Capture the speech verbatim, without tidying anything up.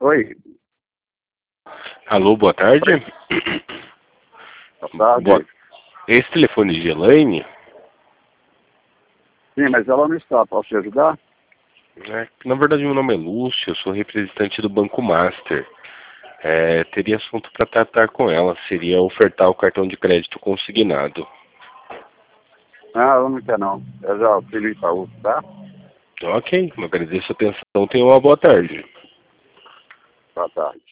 Oi. Alô, boa tarde. Boa tarde. Boa... Esse telefone de Elaine? Sim, mas ela não está. Posso te ajudar? É, na verdade, meu nome é Lúcio, eu sou representante do Banco Master. É, teria assunto para tratar com ela, seria ofertar o cartão de crédito consignado. Ah, ela não quer não. Eu já auxilio para outro, tá? Ok, agradeço a atenção, tenha uma boa tarde. Boa tarde.